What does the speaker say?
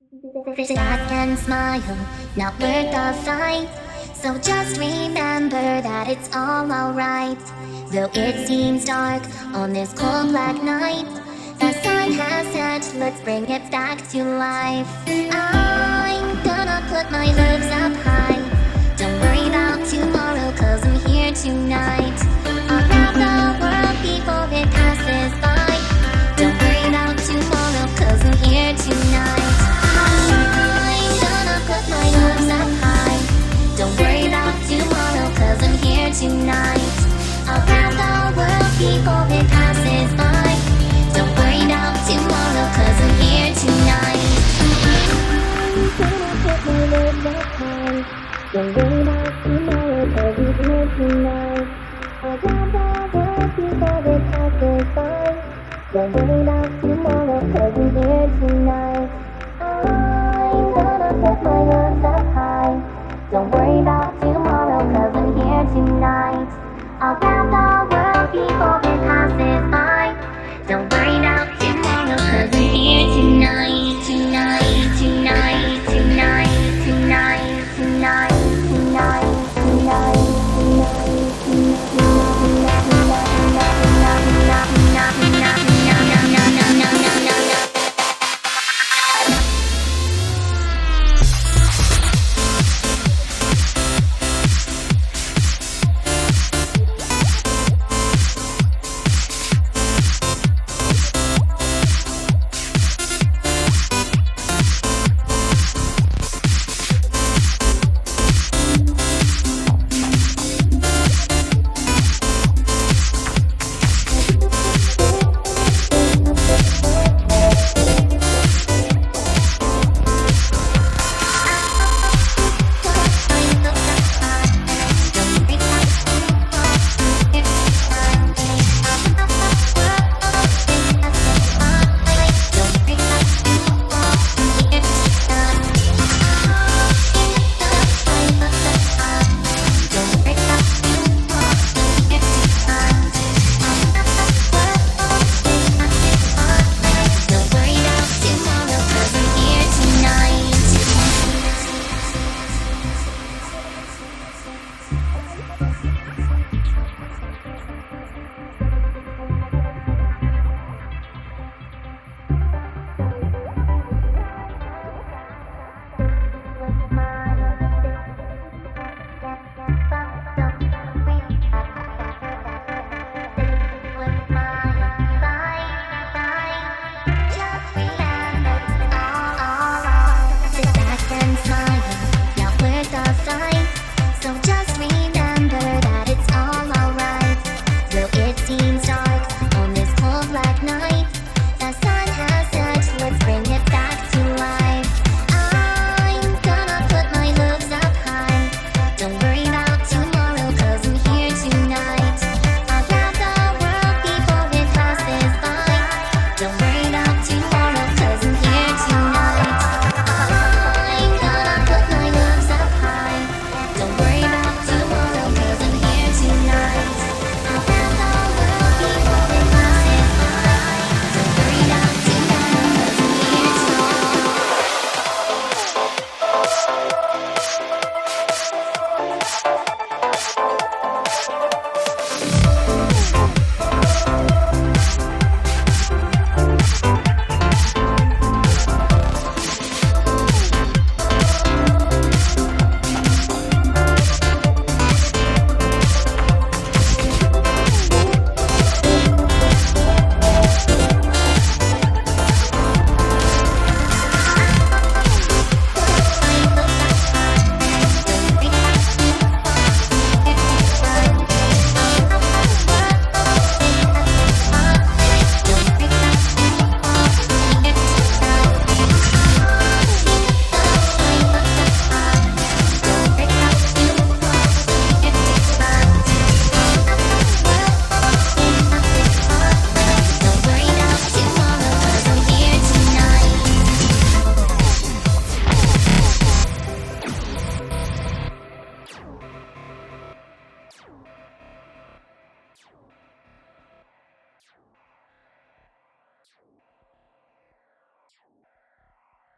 Sad and smile, not worth the fight. So just remember that it's all alright. Though it seems dark on this cold black night, the sun has set, let's bring it back to life. I'm gonna put my hopes up high. Don't worry about tomorrow, cause I'm here tonight. Around the world before it passes by. Don't worry about tomorrow, cause I'm here tonight. I'm gonna put my hopes up high. Don't worry about tomorrow, cause I'm here tonight. Around the world before it passes by. Don't worry about tomorrow, cause I'm here tonight. I'm gonna put my hopes up high. Don't worry about tomorrow, cause I'm here tonight. Around the world before it passes by. Don't worry about tomorrow, cause I'm here tonight. I'm gonna put my hopes up high. Don't worry about tomorrow, cause I'm here tonight. Around the world before